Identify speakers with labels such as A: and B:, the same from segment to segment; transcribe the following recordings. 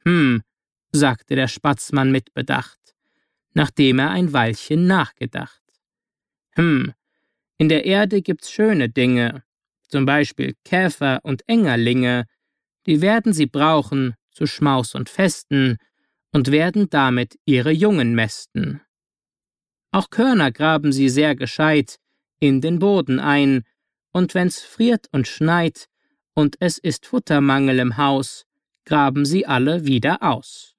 A: sagte der Spatzmann mit Bedacht, nachdem er ein Weilchen nachgedacht. In der Erde gibt's schöne Dinge, zum Beispiel Käfer und Engerlinge, die werden sie brauchen zu Schmaus und Festen und werden damit ihre Jungen mästen. Auch Körner graben sie sehr gescheit in den Boden ein, und wenn's friert und schneit und es ist Futtermangel im Haus, graben sie alle wieder aus.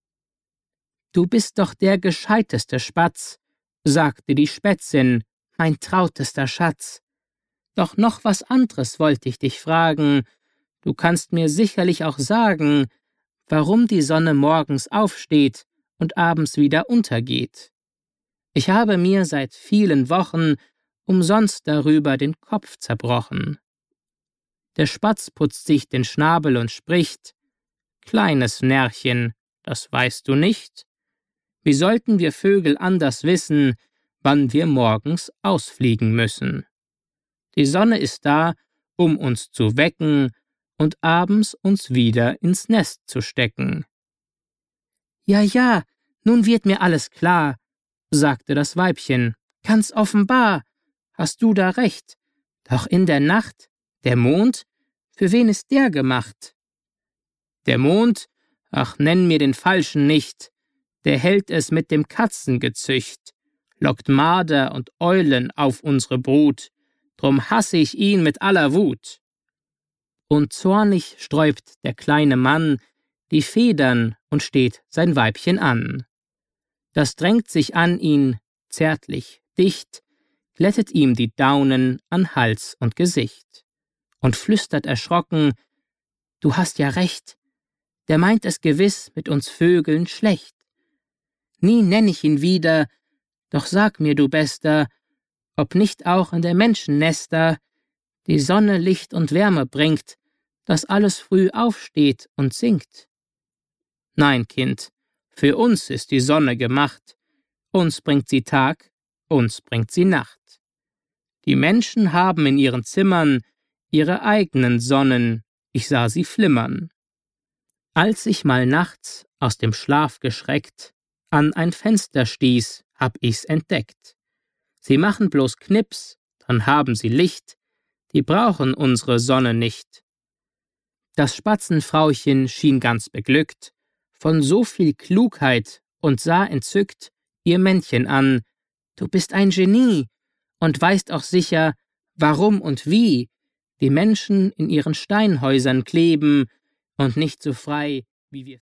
A: »Du bist doch der gescheiteste Spatz«, sagte die Spätzin, »mein trautester Schatz. Doch noch was anderes wollte ich dich fragen. Du kannst mir sicherlich auch sagen, warum die Sonne morgens aufsteht und abends wieder untergeht. Ich habe mir seit vielen Wochen umsonst darüber den Kopf zerbrochen.« Der Spatz putzt sich den Schnabel und spricht: »Kleines Närrchen, das weißt du nicht? Wie sollten wir Vögel anders wissen, wann wir morgens ausfliegen müssen? Die Sonne ist da, um uns zu wecken und abends uns wieder ins Nest zu stecken.« »Ja, nun wird mir alles klar«, sagte das Weibchen, »ganz offenbar, hast du da recht. Doch in der Nacht, der Mond, für wen ist der gemacht?« »Der Mond, ach, nenn mir den Falschen nicht, der hält es mit dem Katzengezücht, lockt Marder und Eulen auf unsere Brut, drum hasse ich ihn mit aller Wut.« Und zornig sträubt der kleine Mann die Federn und steht sein Weibchen an. Das drängt sich an ihn, zärtlich, dicht, glättet ihm die Daunen an Hals und Gesicht und flüstert erschrocken: »Du hast ja recht, der meint es gewiss mit uns Vögeln schlecht. Nie nenn ich ihn wieder, doch sag mir, du Bester, ob nicht auch in der Menschennester die Sonne Licht und Wärme bringt, dass alles früh aufsteht und singt?« »Nein, Kind, für uns ist die Sonne gemacht, uns bringt sie Tag, uns bringt sie Nacht. Die Menschen haben in ihren Zimmern ihre eigenen Sonnen, ich sah sie flimmern. Als ich mal nachts aus dem Schlaf geschreckt an ein Fenster stieß, hab ich's entdeckt. Sie machen bloß Knips, dann haben sie Licht, die brauchen unsere Sonne nicht.« Das Spatzenfrauchen schien ganz beglückt von so viel Klugheit und sah entzückt ihr Männchen an: »Du bist ein Genie und weißt auch sicher, warum und wie die Menschen in ihren Steinhäusern kleben und nicht so frei, wie wir